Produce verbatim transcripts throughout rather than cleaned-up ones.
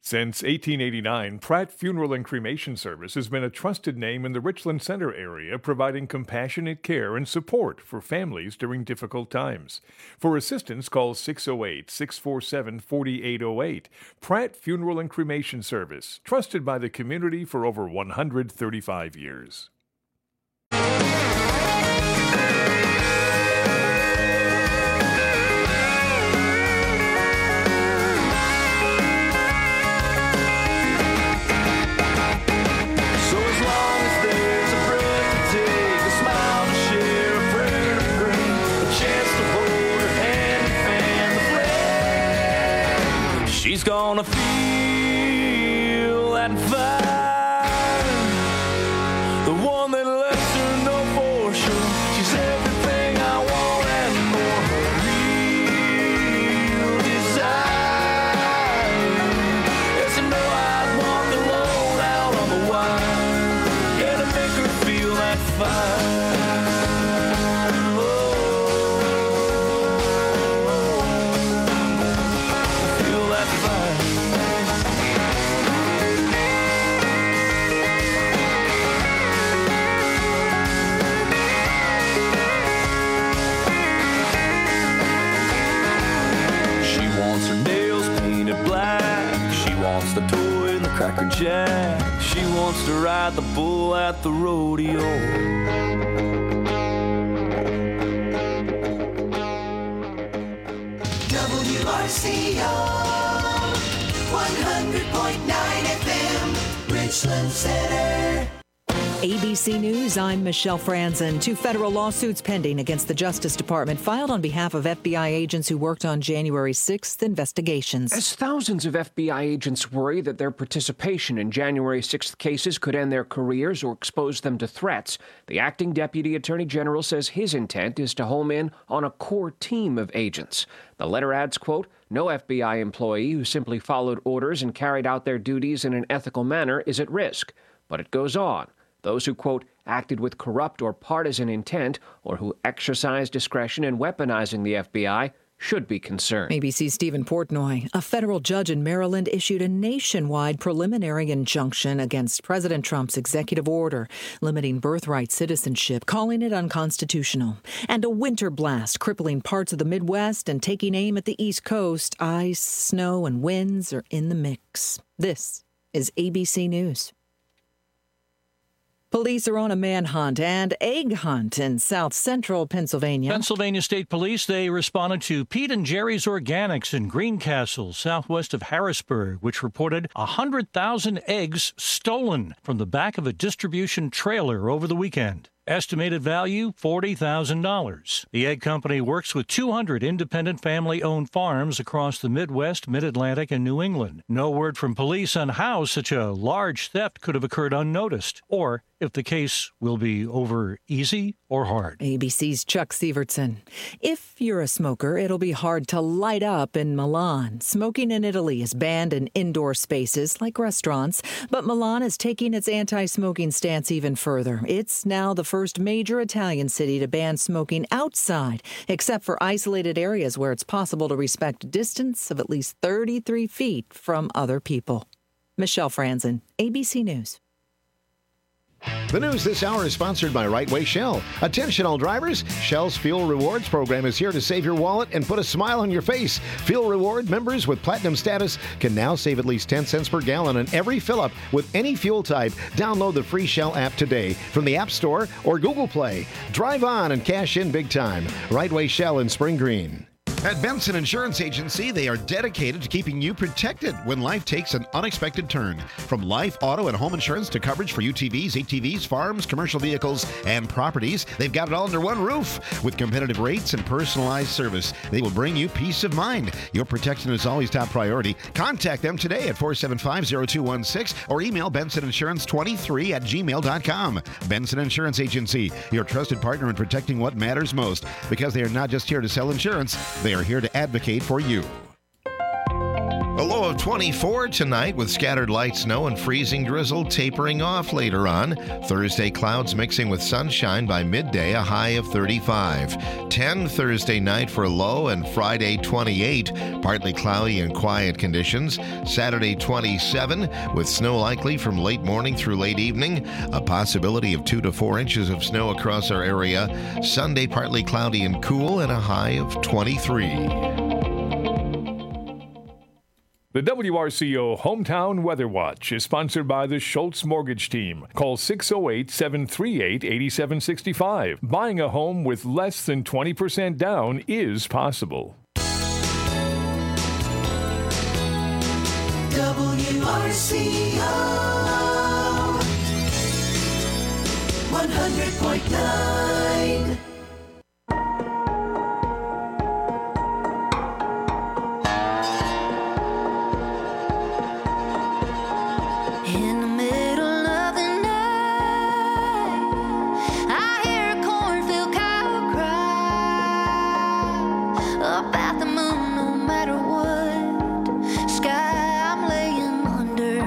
Since eighteen eighty-nine, Pratt Funeral and Cremation Service has been a trusted name in the Richland Center area, providing compassionate care and support for families during difficult times. For assistance, call six oh eight, six four seven, four eight oh eight. Pratt Funeral and Cremation Service, trusted by the community for over one hundred thirty-five years. She's gonna feel that fire, the one that lets her know for sure she's everything I want and more. Her real desire is to know I'd walk alone out on the wire, yeah, to make her feel that fire. Cracker Jack, she wants to ride the bull at the rodeo. W R C O one hundred point nine F M, Richland Center. A B C News, I'm Michelle Franzen. Two federal lawsuits pending against the Justice Department filed on behalf of F B I agents who worked on January sixth investigations. As thousands of F B I agents worry that their participation in January sixth cases could end their careers or expose them to threats, the acting Deputy Attorney General says his intent is to home in on a core team of agents. The letter adds, quote, "No F B I employee who simply followed orders and carried out their duties in an ethical manner is at risk." But it goes on. Those who, quote, acted with corrupt or partisan intent or who exercised discretion in weaponizing the F B I should be concerned. A B C's Stephen Portnoy. A federal judge in Maryland issued a nationwide preliminary injunction against President Trump's executive order limiting birthright citizenship, calling it unconstitutional. And a winter blast crippling parts of the Midwest and taking aim at the East Coast. Ice, snow, and winds are in the mix. This is A B C News. Police are on a manhunt and egg hunt in south central Pennsylvania. Pennsylvania State Police, they responded to Pete and Jerry's Organics in Greencastle, southwest of Harrisburg, which reported one hundred thousand eggs stolen from the back of a distribution trailer over the weekend. Estimated value, forty thousand dollars. The egg company works with two hundred independent family-owned farms across the Midwest, Mid-Atlantic, and New England. No word from police on how such a large theft could have occurred unnoticed, or if the case will be over easy or hard. A B C's Chuck Sievertson. If you're a smoker, it'll be hard to light up in Milan. Smoking in Italy is banned in indoor spaces like restaurants, but Milan is taking its anti-smoking stance even further. It's now the first major Italian city to ban smoking outside, except for isolated areas where it's possible to respect a distance of at least thirty-three feet from other people. Michelle Franzen, A B C News. The news this hour is sponsored by Right Way Shell. Attention all drivers, Shell's Fuel Rewards program is here to save your wallet and put a smile on your face. Fuel Reward members with Platinum status can now save at least ten cents per gallon on every fill-up with any fuel type. Download the free Shell app today from the App Store or Google Play. Drive on and cash in big time. Right Way Shell in Spring Green. At Benson Insurance Agency, they are dedicated to keeping you protected when life takes an unexpected turn. From life, auto, and home insurance to coverage for U T Vs, A T Vs, farms, commercial vehicles, and properties, they've got it all under one roof. With competitive rates and personalized service, they will bring you peace of mind. Your protection is always top priority. Contact them today at four seven five, zero two one six or email benson insurance twenty-three at gmail dot com. Benson Insurance Agency, your trusted partner in protecting what matters most. Because they are not just here to sell insurance, they are here to advocate for you. A low of twenty-four tonight with scattered light snow and freezing drizzle tapering off later on. Thursday, clouds mixing with sunshine by midday, a high of thirty-five. ten Thursday night for a low, and Friday twenty-eight, partly cloudy and quiet conditions. Saturday twenty-seven with snow likely from late morning through late evening. A possibility of two to four inches of snow across our area. Sunday partly cloudy and cool and a high of twenty-three. The W R C O Hometown Weather Watch is sponsored by the Schultz Mortgage Team. Call six oh eight, seven three eight, eight seven six five. Buying a home with less than twenty percent down is possible. W R C O one hundred point nine. In the middle of the night, I hear a cornfield cow cry up at the moon. No matter what sky I'm laying under,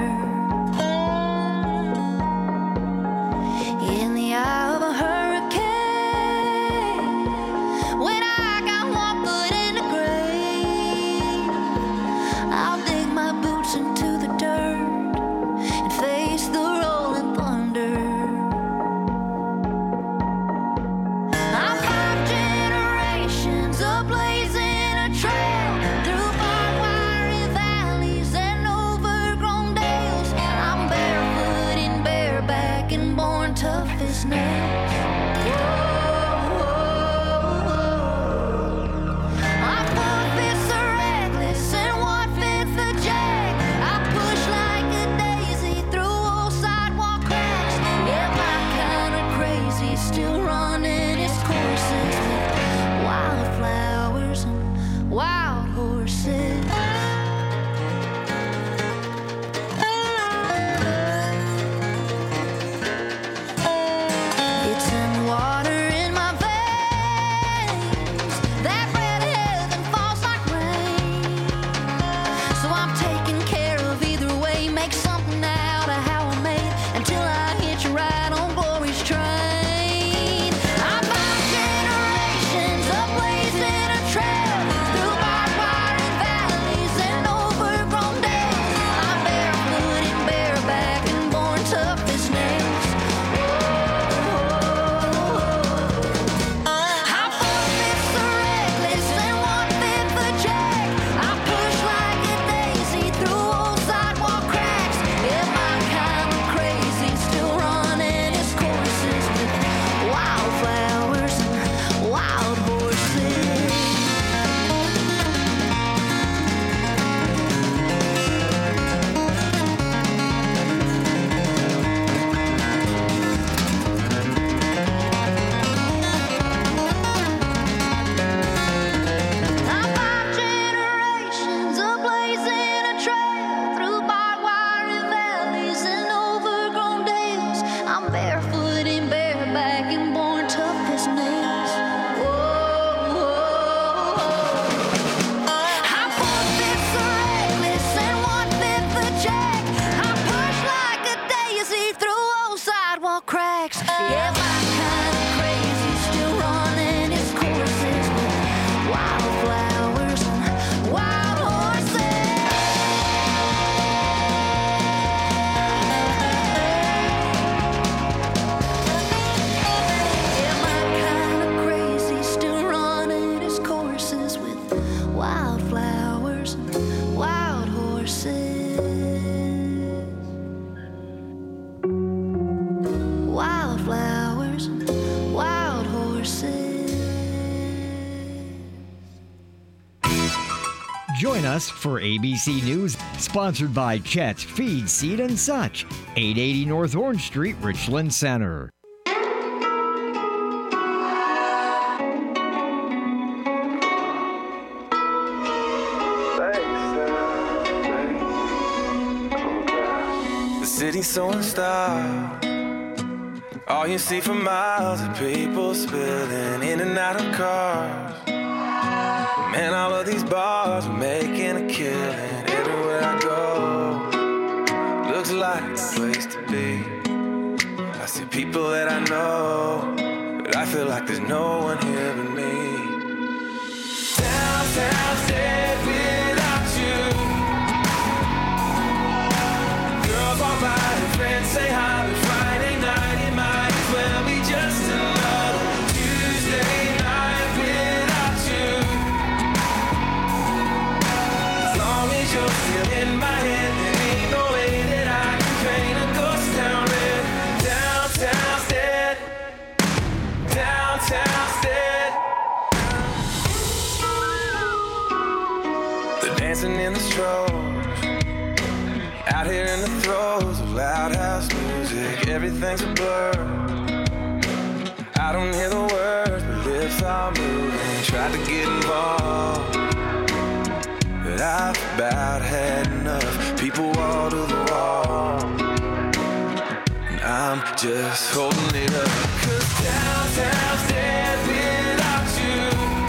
in the eye of a hurricane, when I got one foot in the grave, I'll dig my boots into the dirt and face the rolling thunder. I'm five generations of blazing a trail through barbed wire valleys and overgrown dales. I'm barefoot and bareback and born tough as nails. I'm four-fifths a reckless and one-fifth a jack. I push like a daisy through old sidewalk cracks. Yeah, my kind of crazy, still running its courses with wildflowers and wild horses. It's in the water in my veins. That red heaven falls like rain. So I'm taking care of either way. Make something out of how I made until I hit you right on glory's train. I'm five generations of blazing a trail through barbed wire and valleys and overgrown dales. I'm barefoot and bareback and born tough as nails. I'm four-fifths a reckless and one-fifth a jack. I push like a daisy through old sidewalk cracks. Yeah, my kind of crazy, still running its courses with wildflowers and wild horses. I'm five generations of blazing a trail through barbed wire and valleys and overgrown dales. I'm barefoot and bareback and born tough as nails. Whoa, I'm four-fifths a reckless and one-fifth a jack. I push like a daisy through old sidewalk cracks. Yeah, my kind of crazy, still running its courses with wildflowers and wild horses. Yeah, my kind of crazy, still running its courses with wildflowers and wild horses. Wildflowers and wild horses. Join us for A B C News, sponsored by Chet's Feed, Seed and Such, eight eighty North Orange Street, Richland Center. The city's so in style. All you see for miles are people spilling in and out of cars. Man, all of these bars are making a killing. Everywhere I go, be. I see people that I know, but I feel like there's no one here but me. Downtown's dead without you. Girls walk by and friends say hi, but Friday night it might as well be just another Tuesday night without you. As long as you're still in my head, there ain't no way that I can paint a ghost town red. Downtown's dead. Downtown's dead. They're dancing in the strobes, out here in the throes of loud house music. Everything's a blur. I don't hear the words, but lips are moving. Tried to get involved, but I've about had enough. People wall to the wall, and I'm just holding it up. Cause downtown's dead without you.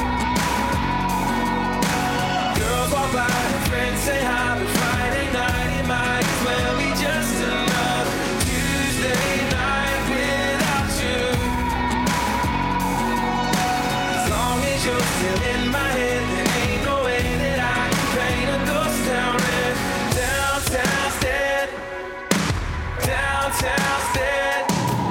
Girls walk by and friends say hi, but Friday night it might as well be just another Tuesday night without you. As long as you're still in my head, there ain't no way that I can paint a ghost town red. Downtown's dead. Downtown's dead.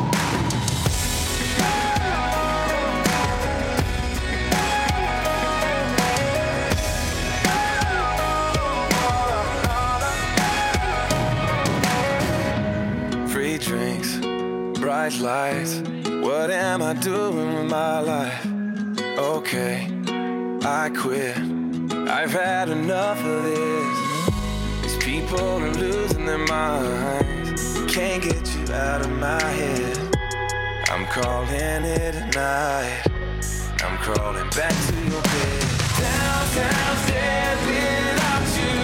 Free drinks, bright lights. What am I doing with my life? Okay, I quit. I've had enough of this. These people are losing their minds. Can't get you out of my head. I'm calling it a night. I'm crawling back to your bed. Downtown's dead without you.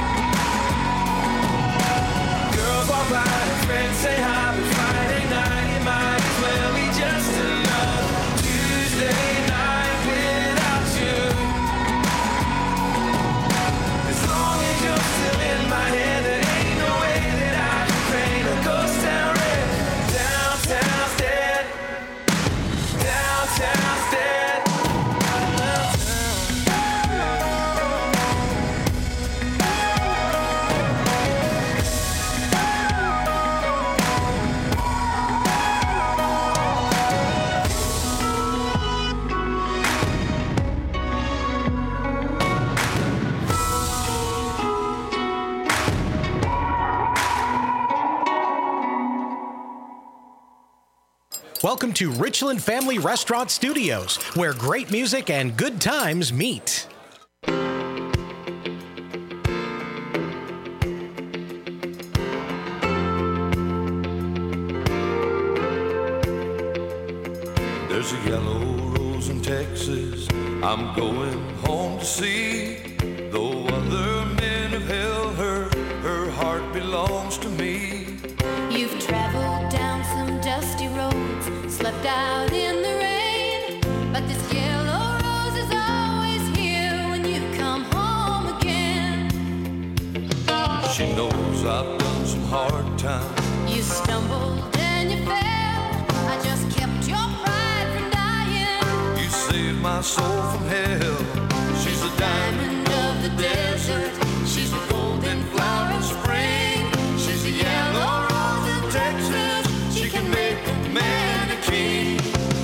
Girls walk by and friends say hi, but Friday night it might as well be just another Tuesday night without you. As long as you're still in my head, there ain't no way that I can paint a ghost town red. Downtown's dead. Downtown's dead. Welcome to Richland Family Restaurant Studios, where great music and good times meet. There's a yellow rose in Texas I'm going home to see. Though other men have held her, her heart belongs to me. You've traveled down some dusty roads, slept out in the rain, but this yellow rose is always here when you come home again. She knows I've done some hard times. You stumbled and you fell, I just kept your pride from dying. You saved my soul from hell. She's a diamond of the desert. She's a golden flower of spring. She's a yellow rose of Texas. She can make a man a king.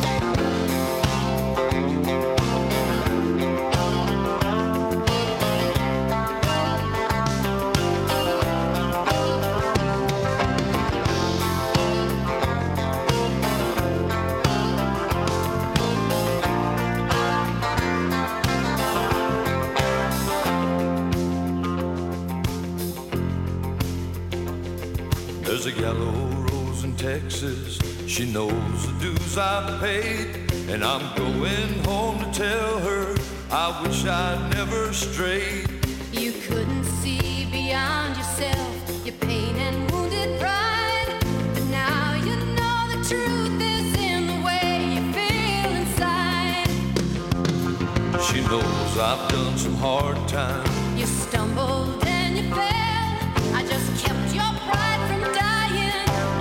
There's a yellow rose in Texas. She knows the dues I've paid, and I'm going home to tell her I wish I'd never strayed. You couldn't see beyond yourself, your pain and wounded pride, but now you know the truth is in the way you feel inside. She knows I've done some hard times. You stumbled and you fell, I just kept your pride from dying.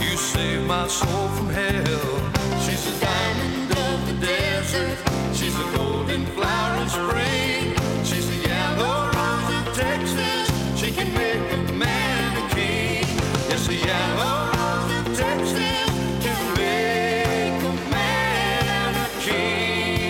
my soul from hell. She's a diamond of the desert. She's a golden flower in spring. She's a yellow rose of Texas. She can make a man a king. Yes, a yellow rose of Texas can make a man a king.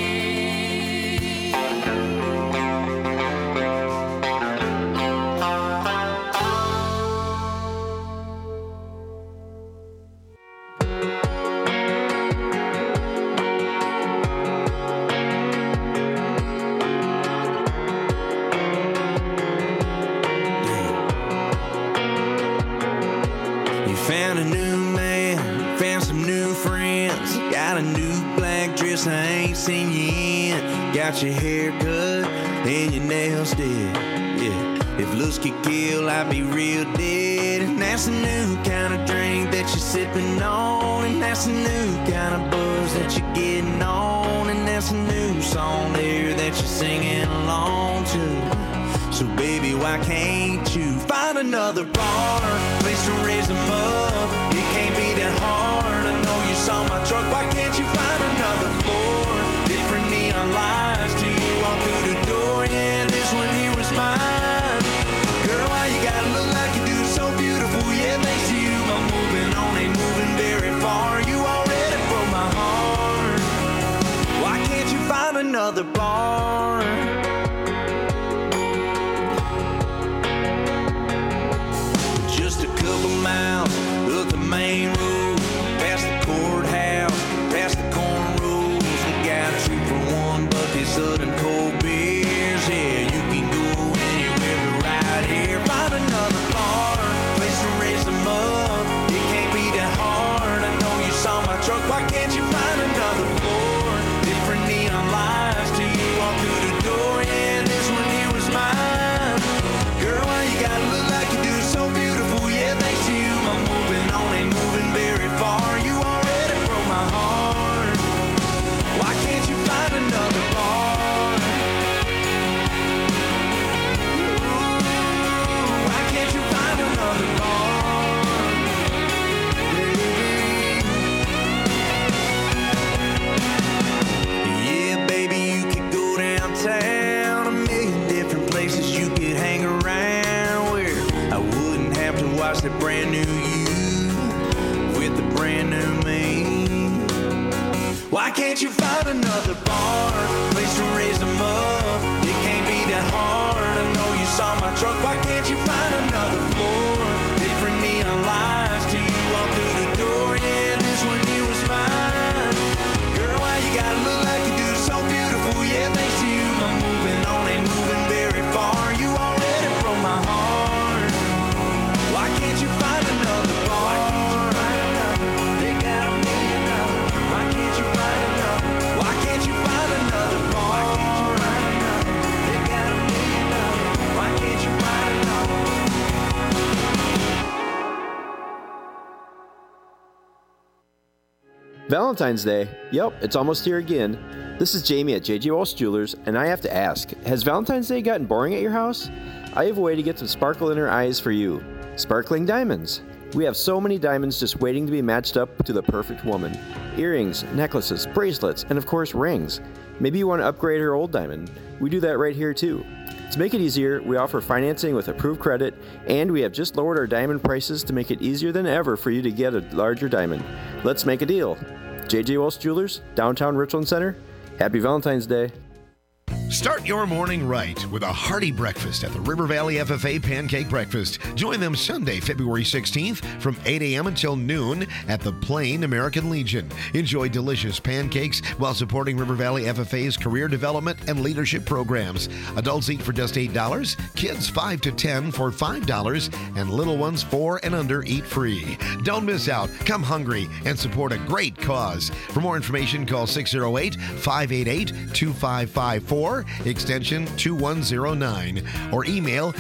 Found a new man, found some new friends. Got a new black dress I ain't seen you in. Got your hair cut and your nails did. Yeah, if looks could kill, I'd be real dead. And that's a new kind of drink that you're sipping on. And that's a new kind of buzz that you're getting on. And that's a new song there that you're singing along to. So baby, why can't you find another bar, place to raise them up? It can't be that hard. I know you saw my truck. Why can't you find another floor? Different neon lights till you walk through the door. Yeah, this one here was mine. Girl, why you gotta look like you do? So beautiful. Yeah, thanks to you, I'm moving on, ain't moving very far. You already broke my heart. Why can't you find another bar? Miles up the main road, past the courthouse, past the cornrows. We got two for one bucket, Southern cold beers. Yeah, you can go anywhere right here. Find another bar, place to raise them up. It can't be that hard. I know you saw my truck. Why can't you find another floor? Different neon lights till you walk through the door. Yeah, this one here was mine. Girl, why you gotta look like you do? So beautiful. Yeah, thanks to you, I'm moving on, ain't moving very far. You already broke my heart. Why can't you find another bar? Ooh, why can't you find another bar? Yeah, baby, you could go downtown, a million different places you could hang around where I wouldn't have to watch the brand new you with the brand new me. Why can't you find another bar, place to raise them up? It can't be that hard. I know you saw my truck. Why can't you find another floor? Different neon lights till you walk through the door. Yeah, this one here was mine. Girl, why you gotta look like you do? So beautiful. Yeah, thanks to you, I'm moving on, ain't moving very far. You already broke my heart. Why can't you find another bar? They got a million dollars. Why can't you find another? Why can't you find another bar? They got a million dollars. Why can't you find another? Valentine's Day. Yep, it's almost here again. This is Jamie at J J Walsh Jewelers, and I have to ask, has Valentine's Day gotten boring at your house? I have a way to get some sparkle in her eyes for you. Sparkling diamonds. We have so many diamonds just waiting to be matched up to the perfect woman. Earrings, necklaces, bracelets, and of course rings. Maybe you want to upgrade her old diamond. We do that right here too. To make it easier, we offer financing with approved credit, and we have just lowered our diamond prices to make it easier than ever for you to get a larger diamond. Let's make a deal. J J Walsh Jewelers, downtown Richland Center. Happy Valentine's Day. Start your morning right with a hearty breakfast at the River Valley F F A Pancake Breakfast. Join them Sunday, February sixteenth from eight a.m. until noon at the Plain American Legion. Enjoy delicious pancakes while supporting River Valley F F A's career development and leadership programs. Adults eat for just eight dollars, kids five to ten for five dollars, and little ones four and under eat free. Don't miss out. Come hungry and support a great cause. For more information, call six oh eight, five eight eight, two five five four, extension two one oh nine, or email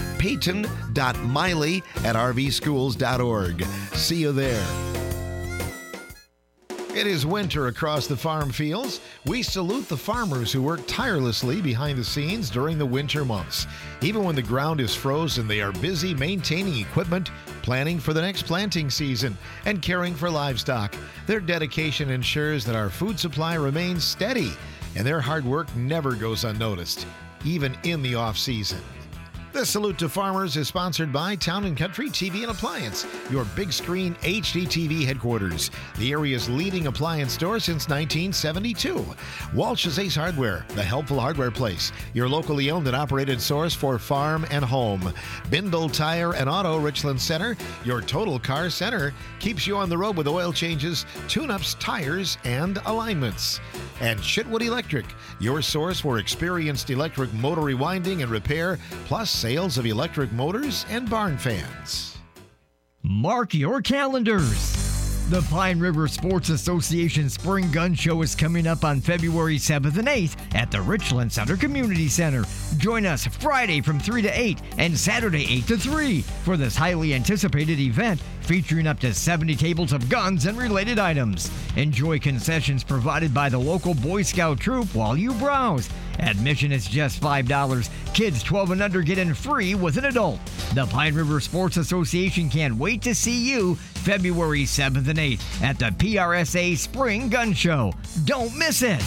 peyton.miley at r v schools dot org. See you there. It is winter across the farm fields. We salute the farmers who work tirelessly behind the scenes during the winter months. Even when the ground is frozen, they are busy maintaining equipment, planning for the next planting season, and caring for livestock. Their dedication ensures that our food supply remains steady, and their hard work never goes unnoticed, even in the off-season. The Salute to Farmers is sponsored by Town and Country T V and Appliance, your big screen H D T V headquarters, the area's leading appliance store since nineteen seventy-two. Walsh's Ace Hardware, the helpful hardware place, your locally owned and operated source for farm and home. Bindle Tire and Auto Richland Center, your total car center, keeps you on the road with oil changes, tune-ups, tires, and alignments. And Shitwood Electric, your source for experienced electric motor rewinding and repair, plus sales of electric motors and barn fans. Mark your calendars. The Pine River Sports Association Spring Gun Show is coming up on February seventh and eighth at the Richland Center Community Center. Join us Friday from three to eight and Saturday eight to three for this highly anticipated event featuring up to seventy tables of guns and related items. Enjoy concessions provided by the local Boy Scout troop while you browse. Admission is just five dollars. Kids twelve and under get in free with an adult. The Pine River Sports Association can't wait to see you February seventh and eighth at the P R S A Spring Gun Show. Don't miss it.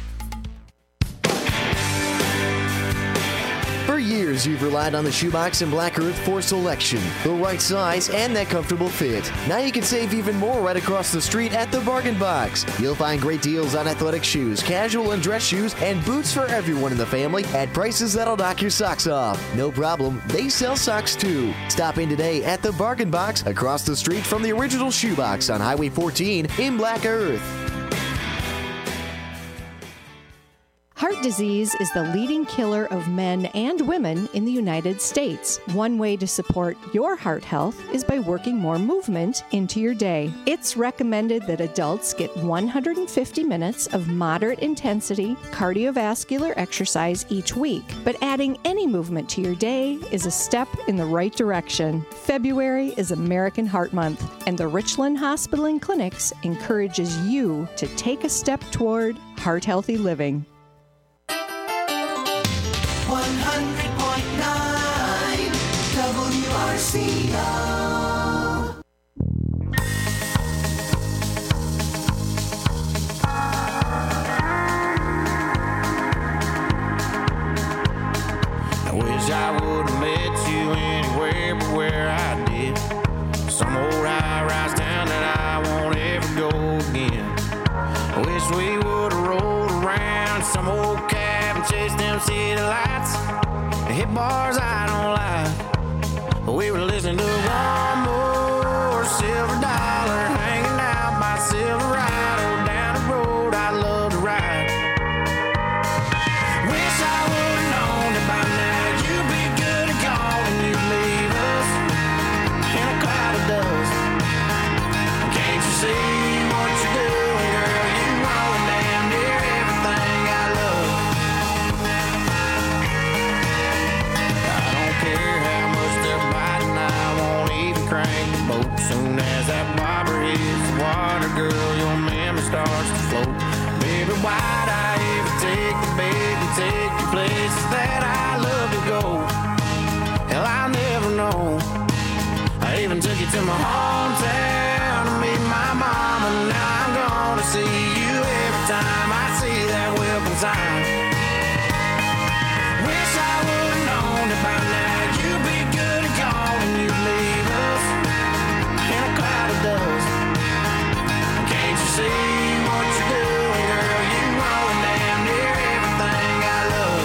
For years, you've relied on the Shoebox and Black Earth for selection, the right size, and that comfortable fit. Now you can save even more right across the street at the Bargain Box. You'll find great deals on athletic shoes, casual and dress shoes, and boots for everyone in the family at prices that'll knock your socks off. No problem, they sell socks too. Stop in today at the Bargain Box across the street from the original Shoebox on Highway fourteen in Black Earth. Heart disease is the leading killer of men and women in the United States. One way to support your heart health is by working more movement into your day. It's recommended that adults get one hundred fifty minutes of moderate intensity cardiovascular exercise each week, but adding any movement to your day is a step in the right direction. February is American Heart Month, and the Richland Hospital and Clinics encourages you to take a step toward heart-healthy living. one hundred point nine W R C O. I wish I would have met you anywhere but where I did. Some old high-rise town that I won't ever go again. I wish we would have rolled around some old cab and chased them city lights. Hit bars I don't like, but we were listening to one more silver dollar, hanging out by Silverado down the road I love to ride. Wish I would've known that by now you'd be good at calling, you'd leave us in a cloud of dust. Can't you see what you're doing, girl? You own damn near everything I love. Soon as that bobber hits the water, girl, your memory starts to float. Baby, why'd I ever take the bait and take you places that I love to go? Hell, I'll never know. I even took you to my hometown to meet my mom, and now I'm gonna see you every time I see that welcome sign. Wish I would've known that by now you'd be good at calling, you'd leave us in a cloud of dust. Can't you see what you're doing, girl? You own damn near everything I love.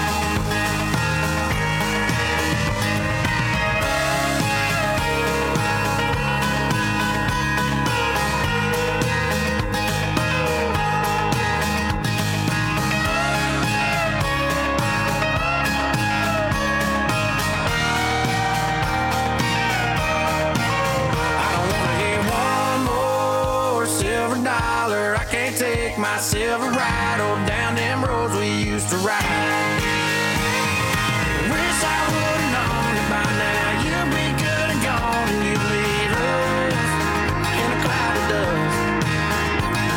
Take my Silverado down them roads we used to ride. Wish I would've known that by now you'd be good and gone, and you'd leave us in a cloud of dust.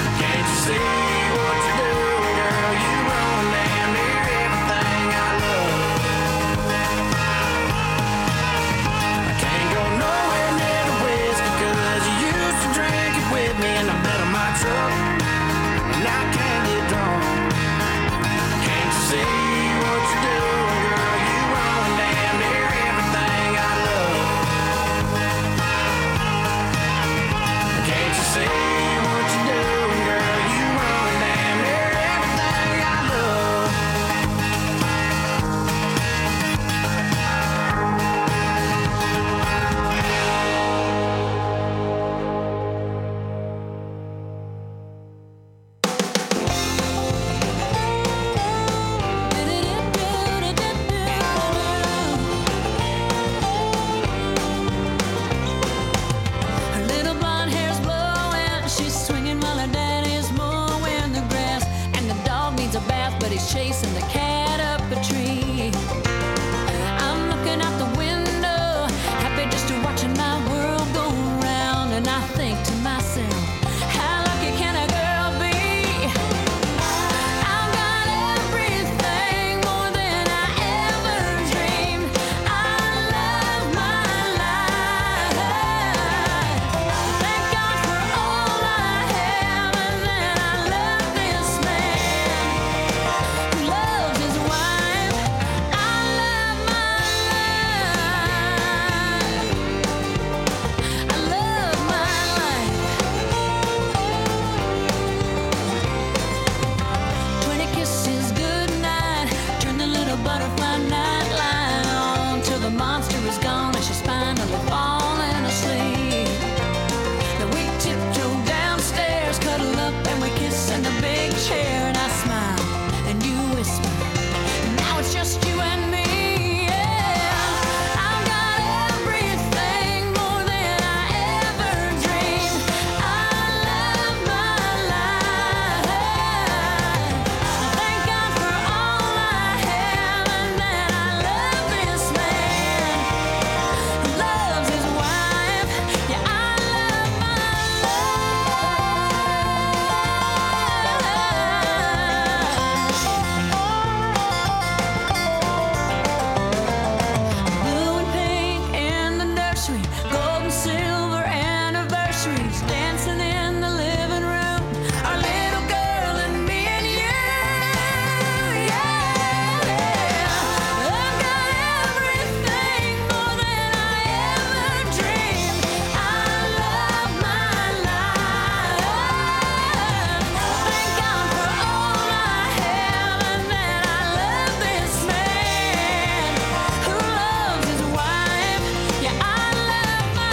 Gold and silver anniversaries, dancing in the living room. Our little girl and me and you. Yeah, I've got everything more than I ever dreamed. I love my life. Thank God for all I have and that I love this man who loves his wife. Yeah, I love my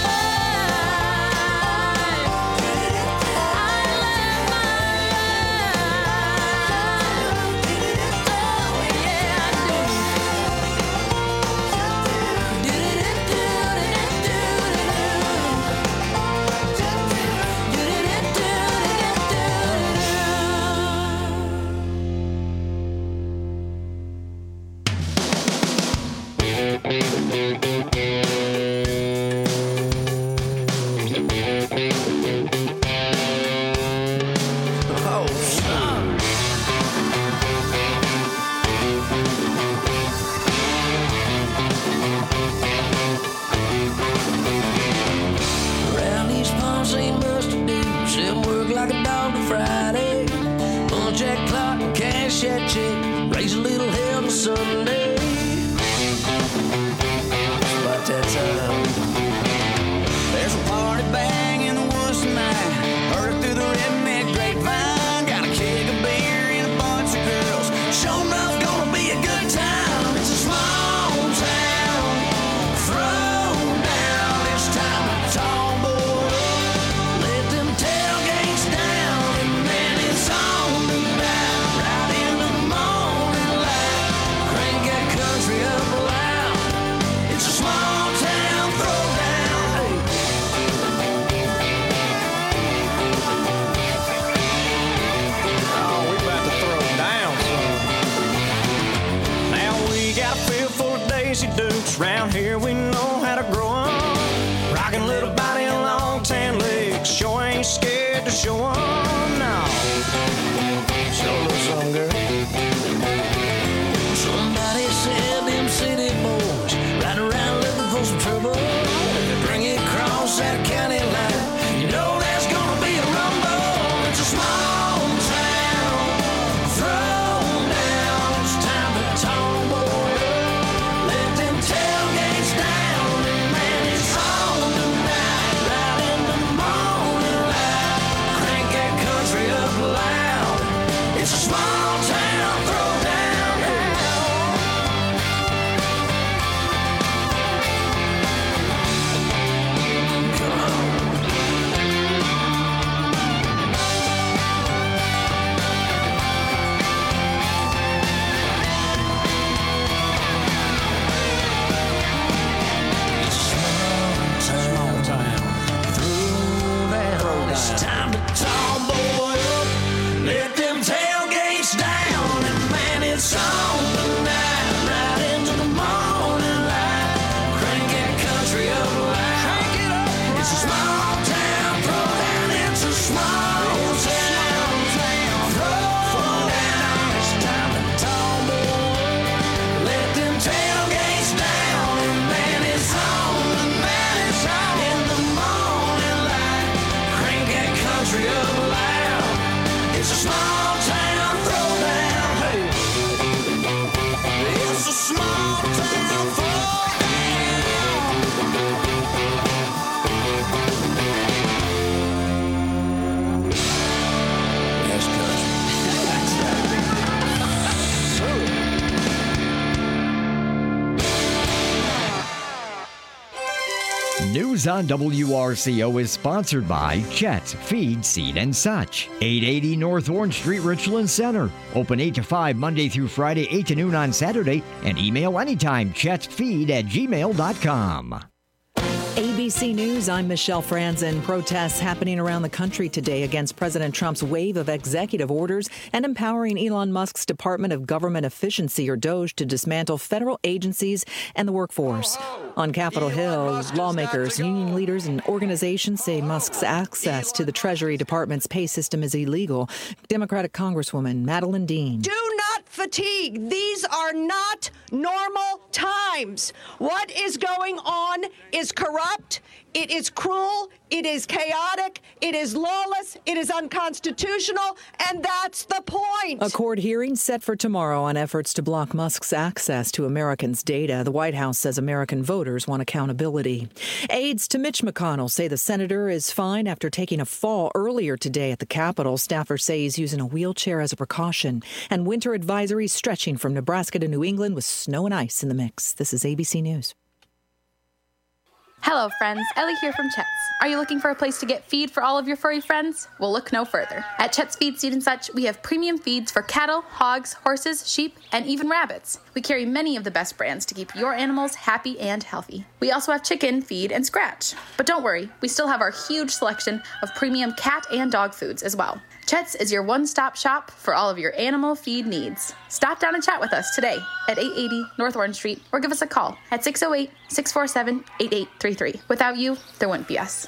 Oh, son. Around these palms ain't much to do. Sit and work like a dog to Friday. Punch that clock and cash that check. Raise a little hell to Sunday. It's about that time. There's a party bang in the woods tonight. Heard it through the redneck grapevine. Got a keg of beer and a bunch of girls. Sure enough, gonna be a good time. It's a small town. Throw down. It's time to tomboy up. Let them tailgates down. And then it's on tonight. Right into the morning light. Crank that country up loud. It's a small town throwdown. Hey. Oh, we about to throw down, son. Now we got a field full of Daisy Dukes. Round here we know how to grow 'em. Rockin' little body and long tan legs. Sure ain't scared to show 'em. No. Show a little something, girl. Somebody said them city boys ride around looking for some trouble. If they bring it across that county line, you know there's gonna be a rumble. It's a small town. Throw down. It's time to tomboy up. Let them tailgates down. And man, it's on tonight. Right into the morning light. Crank that country up loud. It's a small town throwdown. Come on. It's a small town. Throwdown. It's time to tomboy up. Let them tailgates down. And man, it's on tonight. Right into the morning light. Crank that country up loud. Crank it up. It's a small town throwdown. It's a small town throwdown. It's time to tomboy up. Let them tailgates down. And man, it's on tonight. It's on in the morning light. Crank that country up loud. It's a small town throwdown. Hey. It's a small town throwdown. Yes, News on W R C O is sponsored by Chet's Feed, Seed and Such. eight eighty North Orange Street, Richland Center. Open eight to five Monday through Friday, eight to noon on Saturday. And email anytime, chetsfeed at gmail dot com. A B C News, I'm Michelle Franzen. Protests happening around the country today against President Trump's wave of executive orders and empowering Elon Musk's Department of Government Efficiency, or DOGE, to dismantle federal agencies and the workforce. On Capitol Hill, lawmakers, union leaders, and organizations say Musk's access to the Treasury Department's pay system is illegal. Democratic Congresswoman Madeline Dean. Do not fatigue. These are not normal times. What is going on is corrupt. It is cruel, it is chaotic, it is lawless, it is unconstitutional, and that's the point. A court hearing set for tomorrow on efforts to block Musk's access to Americans' data. The White House says American voters want accountability. Aides to Mitch McConnell say the senator is fine after taking a fall earlier today at the Capitol. Staffers say he's using a wheelchair as a precaution. And winter advisories stretching from Nebraska to New England with snow and ice in the mix. This is A B C News. Hello, friends. Ellie here from Chet's. Are you looking for a place to get feed for all of your furry friends? Well, look no further. At Chet's Feed, Seed and Such, we have premium feeds for cattle, hogs, horses, sheep, and even rabbits. We carry many of the best brands to keep your animals happy and healthy. We also have chicken, feed, and scratch. But don't worry, we still have our huge selection of premium cat and dog foods as well. Chet's is your one-stop shop for all of your animal feed needs. Stop down and chat with us today at eight eighty North Orange Street or give us a call at six oh eight, six four seven, eight eight three three. Without you, there wouldn't be us.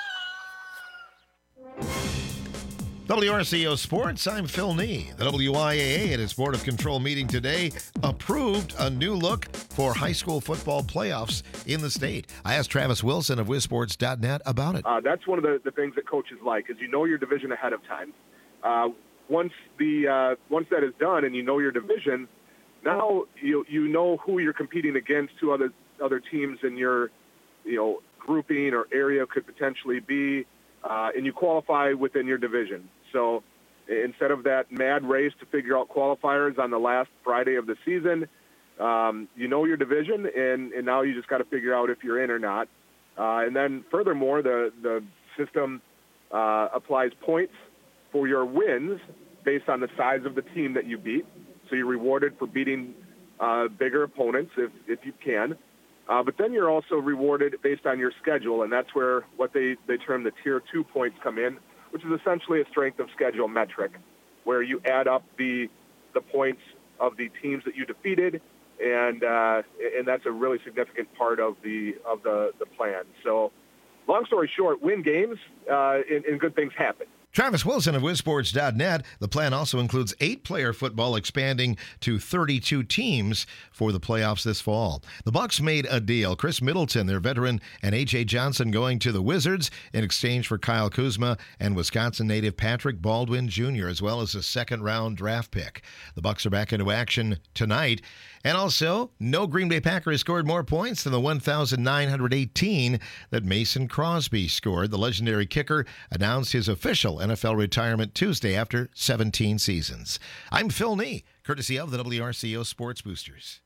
W R C O Sports, I'm Phil Nee. The W I A A at its Board of Control meeting today approved a new look for high school football playoffs in the state. I asked Travis Wilson of Wisports dot net about it. Uh, that's one of the, the things that coaches like, is you know your division ahead of time. Uh, once the uh, once that is done and you know your division, now you you know who you're competing against, who other other teams in your you know grouping or area could potentially be, uh, and you qualify within your division. So instead of that mad race to figure out qualifiers on the last Friday of the season, um, you know your division, and, and now you just got to figure out if you're in or not. Uh, and then furthermore, the, the system uh, applies points for your wins based on the size of the team that you beat. So you're rewarded for beating uh, bigger opponents if, if you can. Uh, but then you're also rewarded based on your schedule, and that's where what they, they term the tier two points come in, which is essentially a strength of schedule metric, where you add up the the points of the teams that you defeated, and uh, and that's a really significant part of the of the, the plan. So, long story short, win games, uh, and, and good things happen. Travis Wilson of Wisports dot net. The plan also includes eight-player football expanding to thirty-two teams for the playoffs this fall. The Bucs made a deal. Chris Middleton, their veteran, and A J Johnson going to the Wizards in exchange for Kyle Kuzma and Wisconsin native Patrick Baldwin Junior, as well as a second-round draft pick. The Bucs are back into action tonight. And also, no Green Bay Packer has scored more points than the one thousand nine hundred eighteen that Mason Crosby scored. The legendary kicker announced his official N F L retirement Tuesday after seventeen seasons. I'm Phil Nee, courtesy of the W R C O Sports Boosters.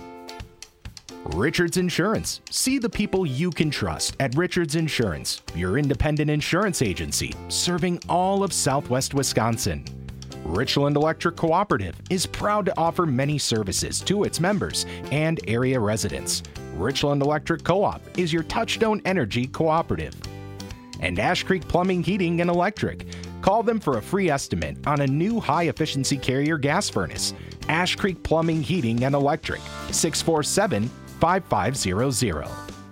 Richards Insurance. See the people you can trust at Richards Insurance, your independent insurance agency serving all of Southwest Wisconsin. Richland Electric Cooperative is proud to offer many services to its members and area residents. Richland Electric Co-op is your Touchstone Energy cooperative. And Ash Creek Plumbing, Heating, and Electric. Call them for a free estimate on a new high-efficiency carrier gas furnace. Ash Creek Plumbing, Heating, and Electric, six four seven, five five zero zero.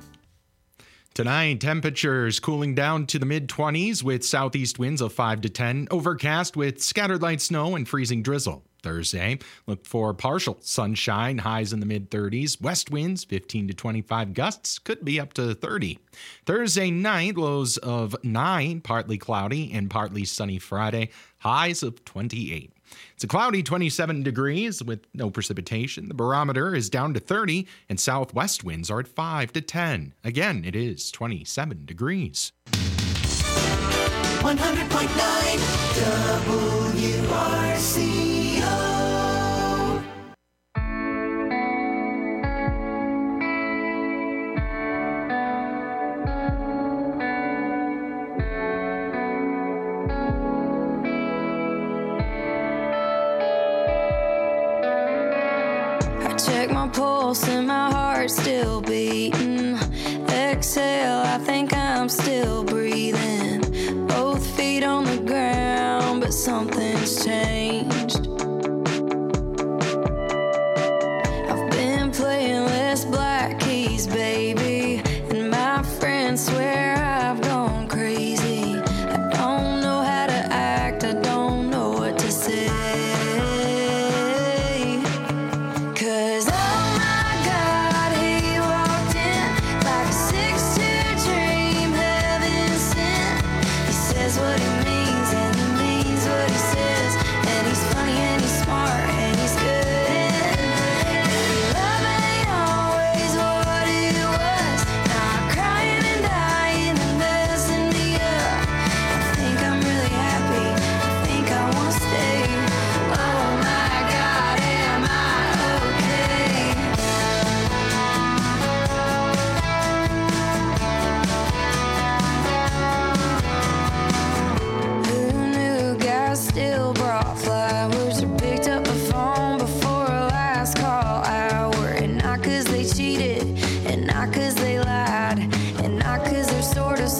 Tonight, temperatures cooling down to the mid-twenties with southeast winds of five to ten, overcast with scattered light snow and freezing drizzle. Thursday, look for partial sunshine, highs in the mid-thirties, west winds fifteen to twenty-five, gusts could be up to thirty. Thursday night, lows of nine, partly cloudy and partly sunny Friday, highs of twenty-eight. It's a cloudy twenty-seven degrees with no precipitation. The barometer is down to thirty, and southwest winds are at five to ten. Again, it is twenty-seven degrees. one hundred point nine W R C O. Check my pulse and my heart's still beating. Exhale, I think I'm still breathing. Both feet on the ground, but something's changed. I've been playing less black keys, baby, and my friends swear I've gone crazy. I don't know how to act, I don't know what to say. 'Cause all my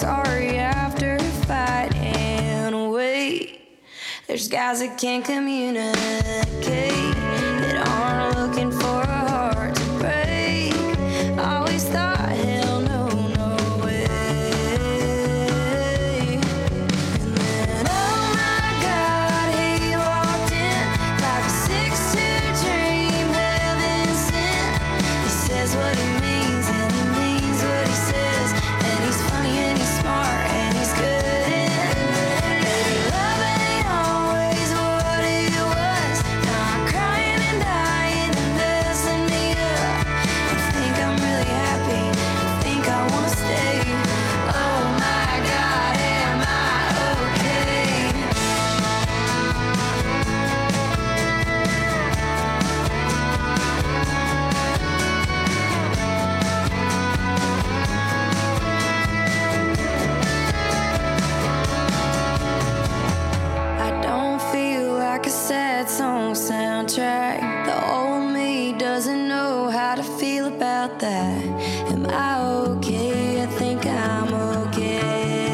sorry after a fight. And wait, there's guys that can't communicate, that aren't looking for a heart to break. I always thought, hell no, no way. And then, oh my God, he walked in like a six-two dream, heaven sent. He says what he means and he means what he says, and he's funny and he's smart and he's good. And baby, love ain't always what it was. Now I'm crying and dying and messing me up. I think I'm really happy, I think I wanna stay. Oh my God, am I okay? I don't feel like a sad song soundtrack. The old me doesn't know how to feel about that. Am I okay? I think I'm okay.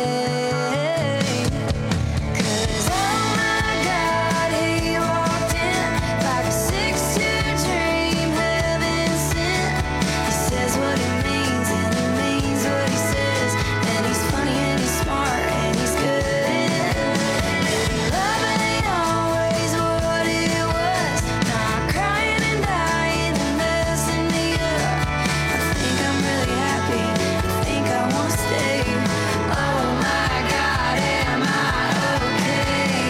'Cause oh my God, he walked in like a six-two dream, heaven sent. He says what he means and he means what he says, and he's funny and he's smart and he's good. Love ain't always what it was. Now I'm crying and dying and messing me up. I think I'm really happy, I think I wanna stay. Oh my God, am I okay?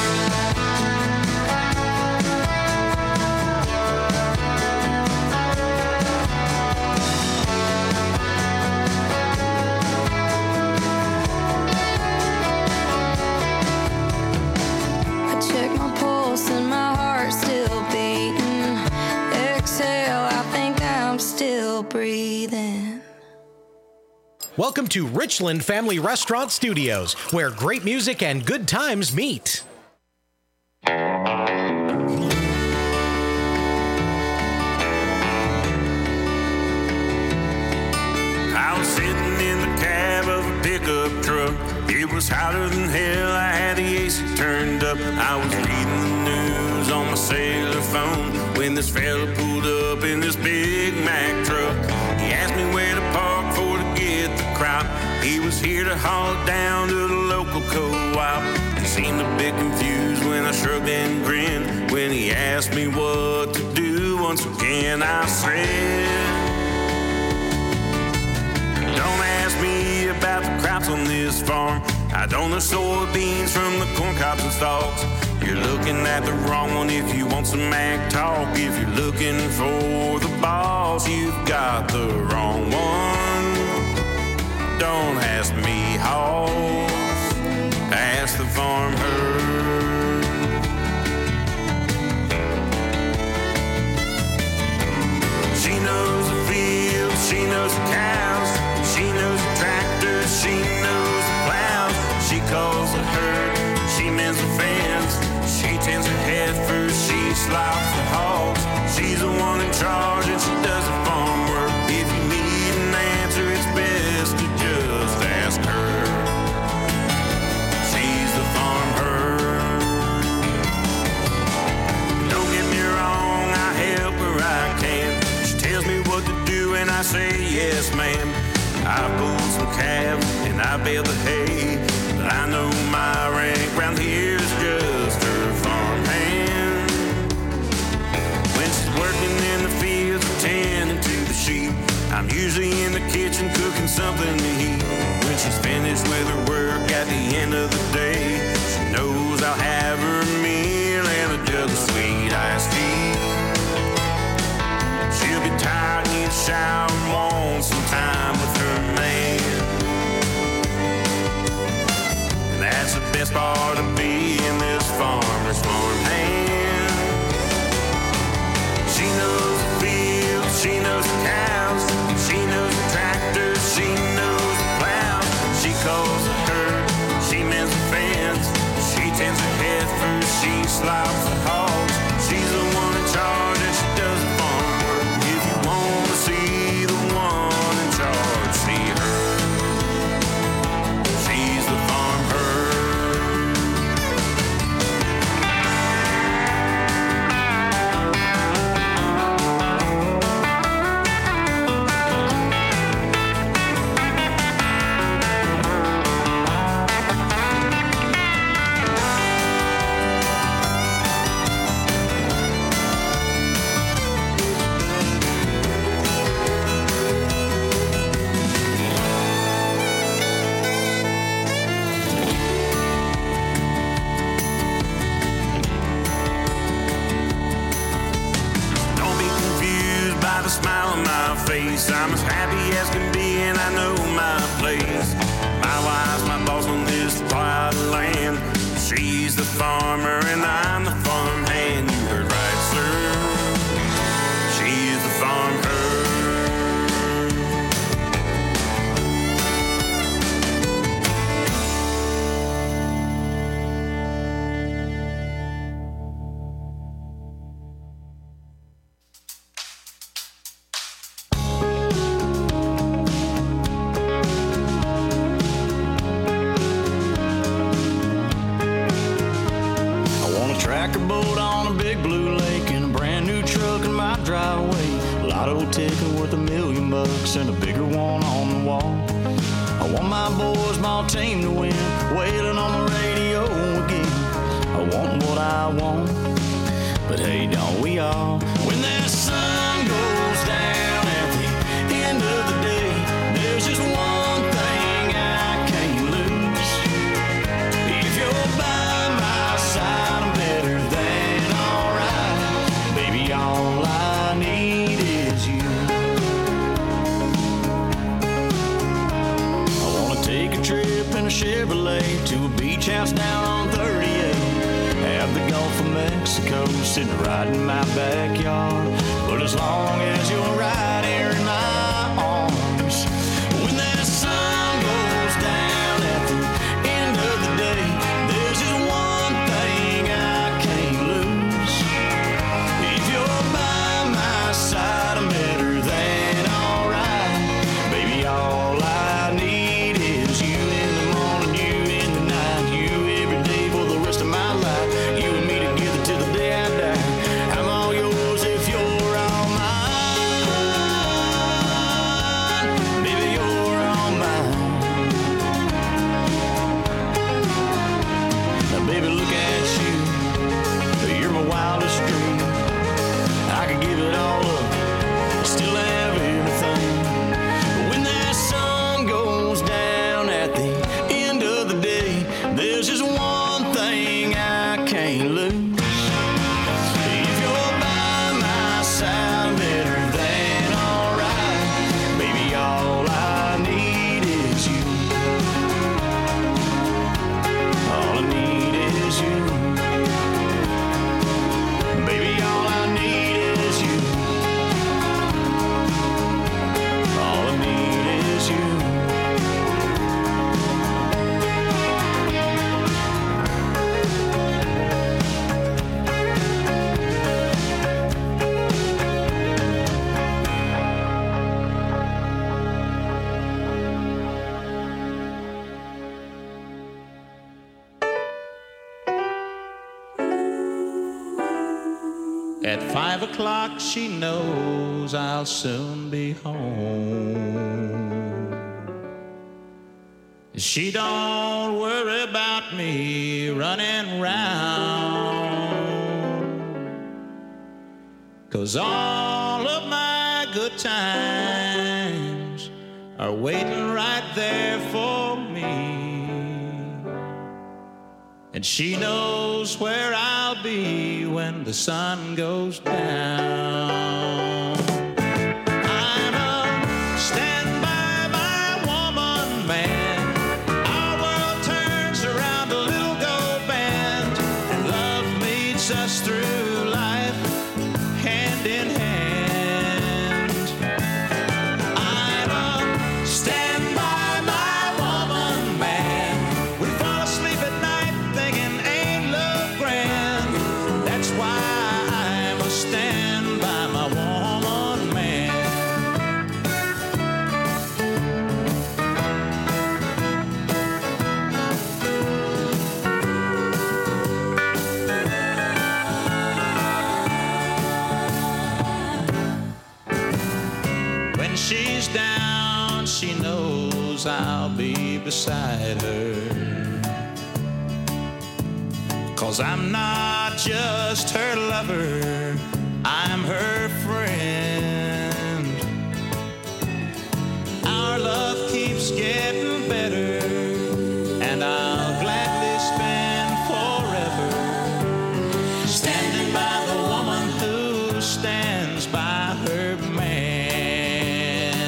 I check my pulse and my heart's still beating. Exhale, I think I'm still breathing. Welcome to Richland Family Restaurant Studios, where great music and good times meet. I was sitting in the cab of a pickup truck. It was hotter than hell. I had the A C turned up. I was reading the news on my cellular phone when this fella pulled up in this Big Mac truck. He asked me where to park for to get the crop. He was here to haul it down to the local co-op. He seemed a bit confused when I shrugged and grinned. When he asked me what to do, once again I said, don't ask me about the crops on this farm. I don't know soybeans from the corn cobs and stalks. You're looking at the wrong one if you want some Mac talk. If you're looking for the boss, you've got the wrong one. Don't ask me, hoss. Ask the farm herd. She knows the fields, she knows the cows. She knows the tractors, she knows the plows. She calls the herd, she mends the fence. She tends her heifers, she slops the hogs. She's the one in charge and she does the farm work. If you need an answer, it's best to just ask her. She's the farm herd. Don't get me wrong, I help her I can. She tells me what to do and I say yes, ma'am. I pulled some calves and I baled the hay, but I know my rank round here is just her farm hand. When she's working in the fields attending to the sheep, I'm usually in the kitchen cooking something to eat. When she's finished with her work at the end of the day, she knows I'll have her meal and a jug of sweet iced tea. She'll be tired, need a shower, and want some time with her man. And that's the best part of being this farmer's farm hand. She knows the fields, she knows the cows. She knows the tractors, she knows the plows. She calls the herd, she mends the fence. She tends her heifers, she slops the hogs. She's the one in charge and she does the farm work. If you want to see the one in charge, see her. Yes, I'm as happy as can be, and I know my place. My wife's my boss on this plot of land. She's the farmer, and I'm the farmhand. You heard right, sir. She's the farm her. Tracker boat on a big blue lake and a brand new truck in my driveway. Lotto ticket worth a million bucks and a bigger one on the wall. I want my boys, my team to win, wailing on the radio again. I want what I want, but hey, don't we all? When that sun goes down at the end of the day, there's just one thing I can't lose. If you're by my side, I'm better than alright. Baby, all I need is you. I wanna take a trip in a Chevrolet to a beach house down on thirty-eight. Have the Gulf of Mexico sitting right in my backyard. But as long as you're right here in my arms, when that sun goes down at the end of the day, there's just one thing I can't lose. If you're by my side, I'm better than alright. Baby, all I need is you in the morning, you in the night, you every day for the rest of my life. You and me together till the day I die. I'm all yours if you're all mine. Baby, you're all mine. Now, baby, look at you. You're my wildest dream. I could give it all up, still have everything. But when that sun goes down at the end of the day, there's just one thing I can't lose. If you're by my side, I'm better than alright. Baby, all I need is you. All I need is you. Baby, all I need is you. All I need is you. At five o'clock she knows I'll soon be home. She don't worry about me running round, 'cause all of my good times are waiting right there for me. And she knows where I'll be when the sun goes down. I'm a stand by my woman, man. Our world turns around a little gold band, and love meets us through life hand in hand. I'm a stand by my woman, man. We fall asleep at night thinking ain't love grand. That's why I must stand by my woman, man. When she's down, she knows I'll be beside her. 'Cause I'm not just her lover, I'm her friend. Our love keeps getting better, and I'll gladly spend forever standing by the woman who stands by her man.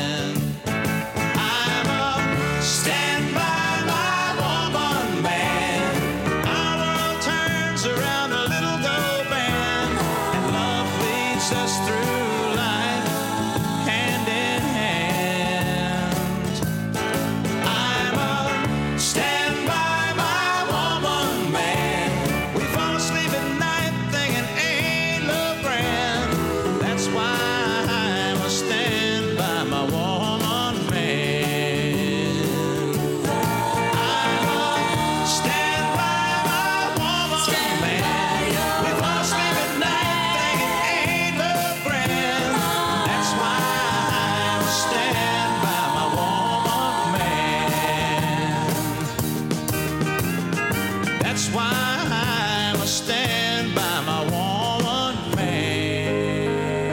why I must stand by my woman man.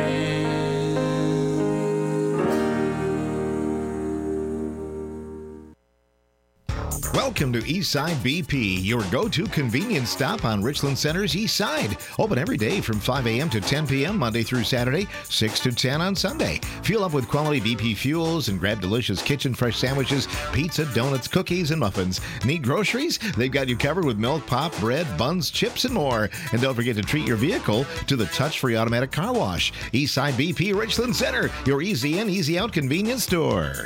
Welcome to Eastside B P, your go-to convenience stop on Richland Center's East Side. Open every day from five a.m. to ten p.m. Monday through Saturday, six to ten on Sunday. Fuel up with quality B P fuels and grab delicious kitchen fresh sandwiches, pizza, donuts, cookies, and muffins. Need groceries? They've got you covered with milk, pop, bread, buns, chips, and more. And don't forget to treat your vehicle to the touch-free automatic car wash. Eastside B P Richland Center, your easy in, easy out convenience store.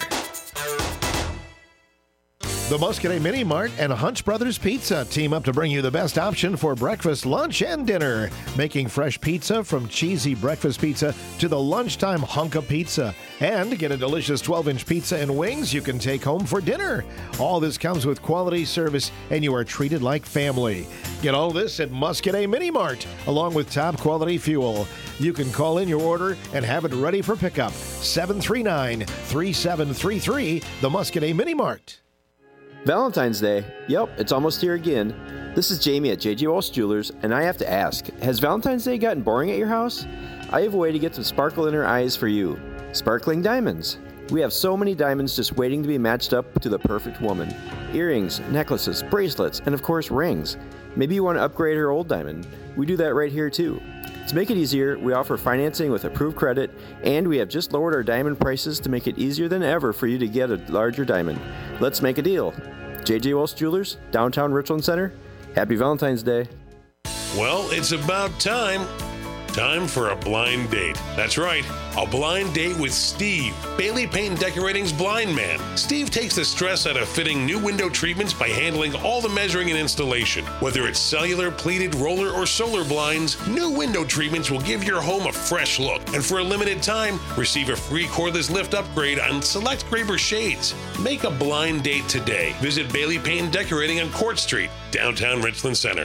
The Muscadet Mini Mart and Hunch Brothers Pizza team up to bring you the best option for breakfast, lunch, and dinner. Making fresh pizza from cheesy breakfast pizza to the lunchtime hunk of pizza. And get a delicious twelve-inch pizza and wings you can take home for dinner. All this comes with quality service, and you are treated like family. Get all this at Muscadet Mini Mart, along with top quality fuel. You can call in your order and have it ready for pickup. seven three nine, three seven three three, the Muscadet Mini Mart. Valentine's Day. Yep, it's almost here again. This is Jamie at J J Walsh Jewelers, and I have to ask, has Valentine's Day gotten boring at your house? I have a way to get some sparkle in her eyes for you. Sparkling diamonds. We have so many diamonds just waiting to be matched up to the perfect woman. Earrings, necklaces, bracelets, and of course rings. Maybe you want to upgrade her old diamond. We do that right here too. To make it easier, we offer financing with approved credit, and we have just lowered our diamond prices to make it easier than ever for you to get a larger diamond. Let's make a deal. J J Walsh Jewelers, downtown Richland Center. Happy Valentine's Day. Well, it's about time. Time for a blind date. That's right, a blind date with Steve, Bailey Paint and Decorating's blind man. Steve takes the stress out of fitting new window treatments by handling all the measuring and installation. Whether it's cellular, pleated, roller, or solar blinds, new window treatments will give your home a fresh look. And for a limited time, receive a free cordless lift upgrade on select Graber shades. Make a blind date today. Visit Bailey Paint and Decorating on Court Street, downtown Richland Center.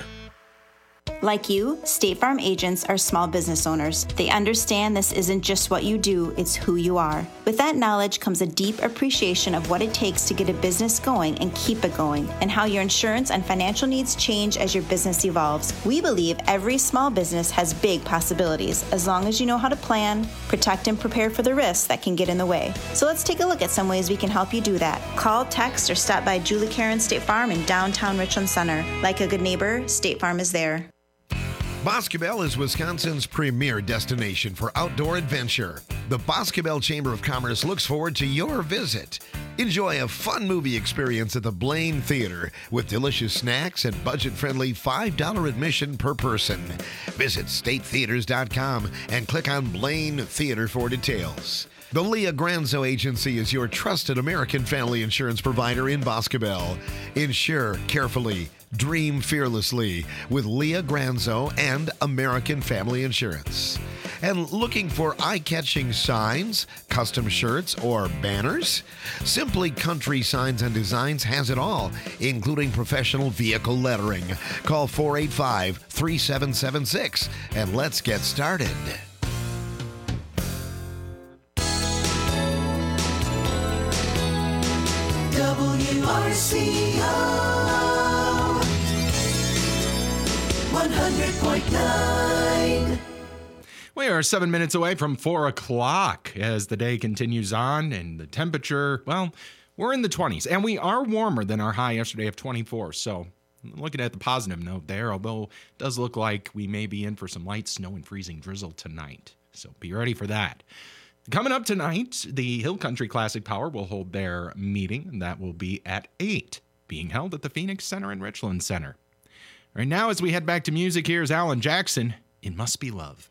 Like you, State Farm agents are small business owners. They understand this isn't just what you do, it's who you are. With that knowledge comes a deep appreciation of what it takes to get a business going and keep it going, and how your insurance and financial needs change as your business evolves. We believe every small business has big possibilities, as long as you know how to plan, protect, and prepare for the risks that can get in the way. So let's take a look at some ways we can help you do that. Call, text, or stop by Julie Karen State Farm in downtown Richland Center. Like a good neighbor, State Farm is there. Boscobel is Wisconsin's premier destination for outdoor adventure. The Boscobel Chamber of Commerce looks forward to your visit. Enjoy a fun movie experience at the Blaine Theater with delicious snacks and budget-friendly five dollars admission per person. Visit state theaters dot com and click on Blaine Theater for details. The Leah Granzo Agency is your trusted American family insurance provider in Boscobel. Insure carefully, dream fearlessly with Leah Granzo and American Family Insurance. And looking for eye-catching signs, custom shirts, or banners? Simply Country Signs and Designs has it all, including professional vehicle lettering. Call four eight five, three seven seven six and let's get started. W R C O one hundred point nine. We are seven minutes away from four o'clock as the day continues on, and the temperature, well, we're in the twenties, and we are warmer than our high yesterday of twenty-four. So looking at the positive note there, although it does look like we may be in for some light snow and freezing drizzle tonight. So be ready for that. Coming up tonight, the Hill Country Classic Power will hold their meeting, and that will be at eight, being held at the Phoenix Center and Richland Center. Right now, as we head back to music, here's Alan Jackson, It Must Be Love.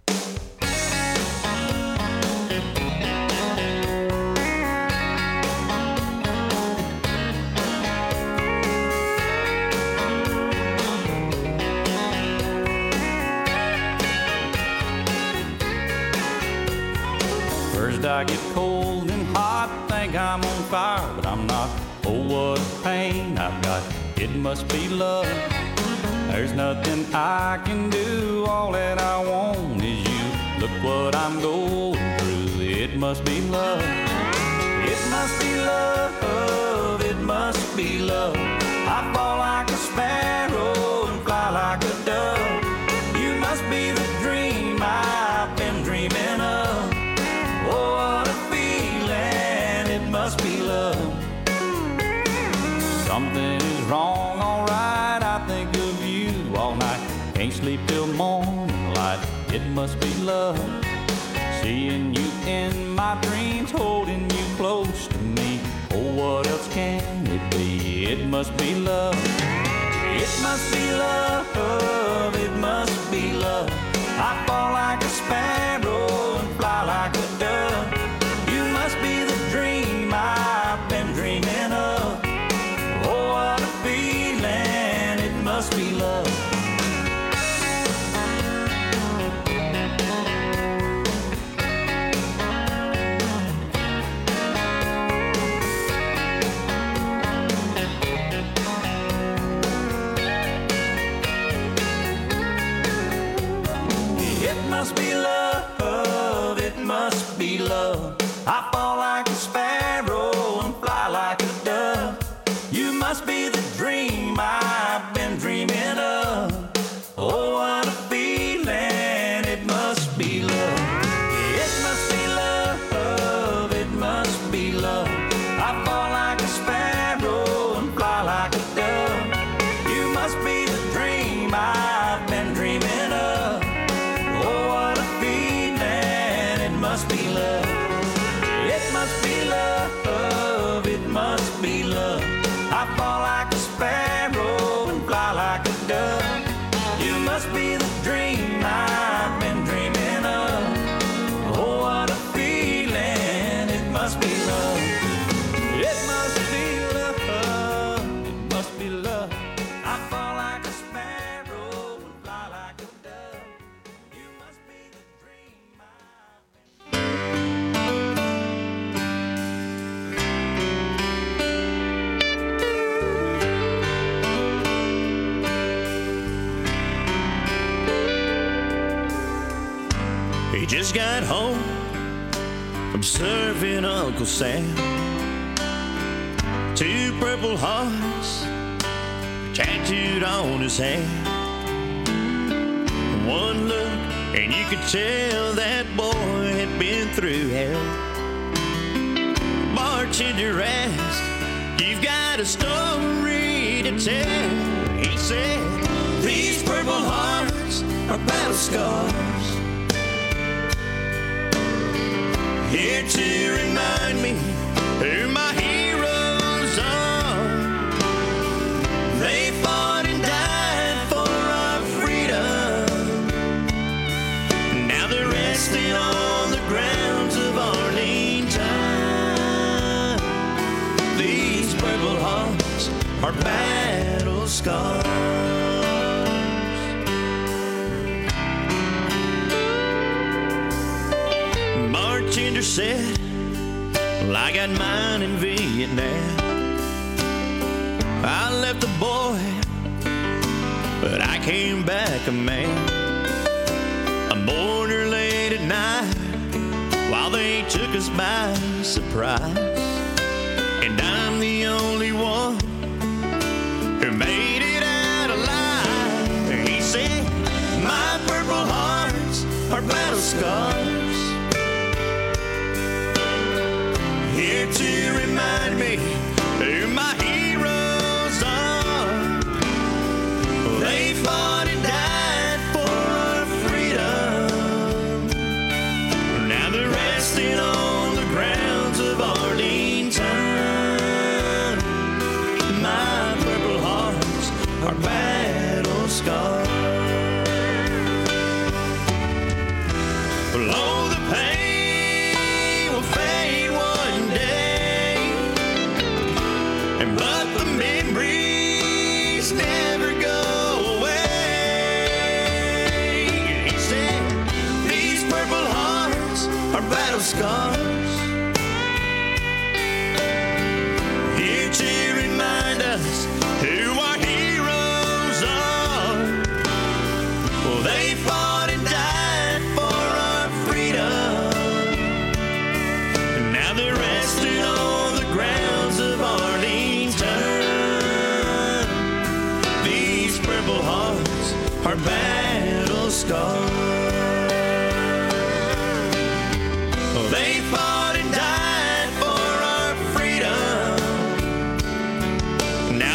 First I get cold and hot, think I'm on fire, but I'm not. Oh, what a pain I've got, it must be love. There's nothing I can do, all that I want is you. Look what I'm going through, it must be love. It must be love, it must be love. I fall like a sparrow something is wrong, alright. I think of you all night. Can't sleep till morning light. It must be love. Seeing you in my dreams, holding you close to me. Oh, what else can it be? It must be love. It must be love. It must be love. I fall like a sparrow and fly like a dove. You must be the dream I've been dreaming of. Oh, what a feeling. It must be love. It must be love, it must be love. I fall like a sparrow and fly like a dove. You must be the dream I've been dreaming of. Oh, what a feeling, it must be love. It must be love, it must be love. I fall like a sparrow and fly like a dove. You must be the dream I've been dreaming of. Oh, what a feeling, it must be love. It must be love, it must be love. I fall like a sparrow and fly like a dove. You must be the dream I've been dreaming of. Oh, what a feeling, it must be love. It must be love, it must be love. I fall like a sparrow and fly like a dove. You must be the dream I've been. He just got home from serving Uncle Sam. Two purple hearts tattooed on his hand. One look and you could tell that boy had been through hell. Bartender asked, "You've got a story to tell?" He said, "These purple hearts are battle scars, here to remind me who my heroes are. They fought and died for our freedom. Now they're resting on the grounds of Arlington. These purple hearts are battle scars." Bartender said, "Well, I got mine in Vietnam. I left the boy, but I came back a man. A mourner late at night while they took us by surprise. And I'm the only one who made it out alive." He said, "My purple hearts are battle scars, here to remind me who my heroes are. They fought and died for our freedom. Now they're resting on the grounds of Arlington. My purple hearts are battle scars." Below the pain will fade one day, and but the memories never go away. He said, "These purple hearts are battle scars, here to remind us who our heroes are. Well, they fought and died for our freedom. Now they're resting on the grounds of Arlington. These purple hearts are battle scars. Oh, they fought and died for our freedom. Now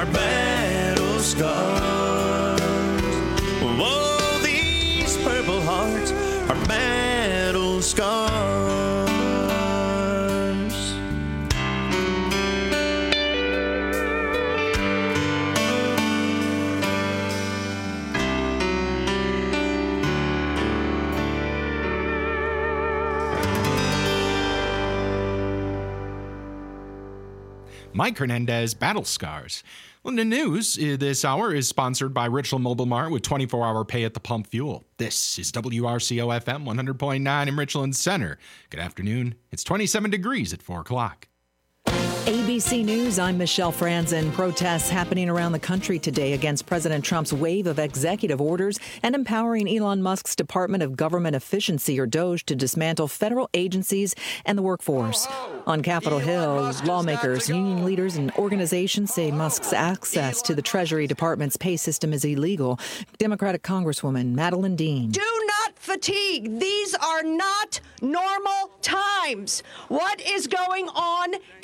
are battle scars. Oh, these purple hearts are battle scars. Mike Hernandez, Battle Scars. Well, the news uh, this hour is sponsored by Richland Mobile Mart with twenty-four hour pay at the pump fuel. This is W R C O F M one hundred point nine in Richland Center. Good afternoon. It's twenty-seven degrees at four o'clock. A B C News, I'm Michelle Franzen. Protests happening around the country today against President Trump's wave of executive orders and empowering Elon Musk's Department of Government Efficiency, or DOGE, to dismantle federal agencies and the workforce. On Capitol Hill, lawmakers, union leaders, and organizations say Musk's access to the Treasury Department's pay system is illegal. Democratic Congresswoman Madeline Dean. Do not fatigue. These are not normal times. What is going on